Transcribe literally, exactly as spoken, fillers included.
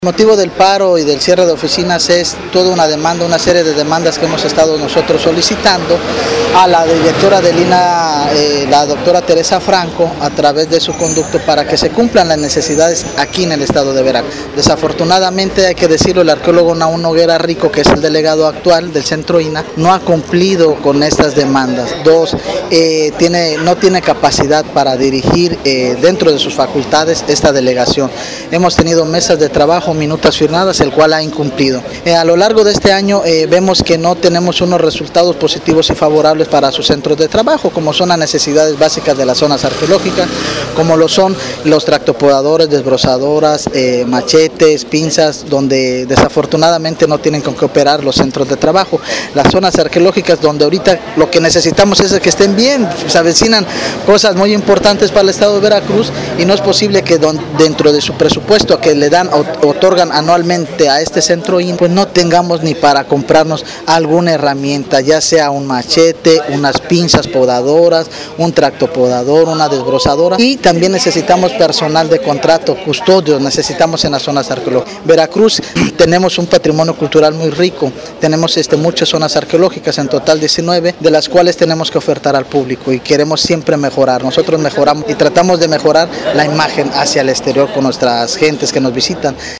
El motivo del paro y del cierre de oficinas es toda una demanda, una serie de demandas que hemos estado nosotros solicitando a la directora del I N A H, eh, la doctora Teresa Franco, a través de su conducto para que se cumplan las necesidades aquí en el estado de Veracruz. Desafortunadamente, hay que decirlo, el arqueólogo Nahum Noguera Rico, que es el delegado actual del centro I N A H, no ha cumplido con estas demandas. Dos, eh, tiene, no tiene capacidad para dirigir eh, dentro de sus facultades esta delegación. Hemos tenido mesas de trabajo, minutas firmadas, el cual ha incumplido. Eh, a lo largo de este año eh, vemos que no tenemos unos resultados positivos y favorables para sus centros de trabajo, como son las necesidades básicas de las zonas arqueológicas, como lo son los tractopodadores, desbrozadoras, eh, machetes, pinzas, donde desafortunadamente no tienen con qué operar los centros de trabajo. Las zonas arqueológicas donde ahorita lo que necesitamos es que estén bien, se avecinan cosas muy importantes para el estado de Veracruz y no es posible que don, dentro de su presupuesto que le dan o otorgan anualmente a este centro I N A H, pues no tengamos ni para comprarnos alguna herramienta, ya sea un machete, unas pinzas podadoras, un tractopodador, una desbrozadora, y también necesitamos personal de contrato, custodios, necesitamos en las zonas arqueológicas. Veracruz tenemos un patrimonio cultural muy rico, tenemos este, muchas zonas arqueológicas, en total diecinueve, de las cuales tenemos que ofertar al público y queremos siempre mejorar. Nosotros mejoramos y tratamos de mejorar la imagen hacia el exterior con nuestras gentes que nos visitan.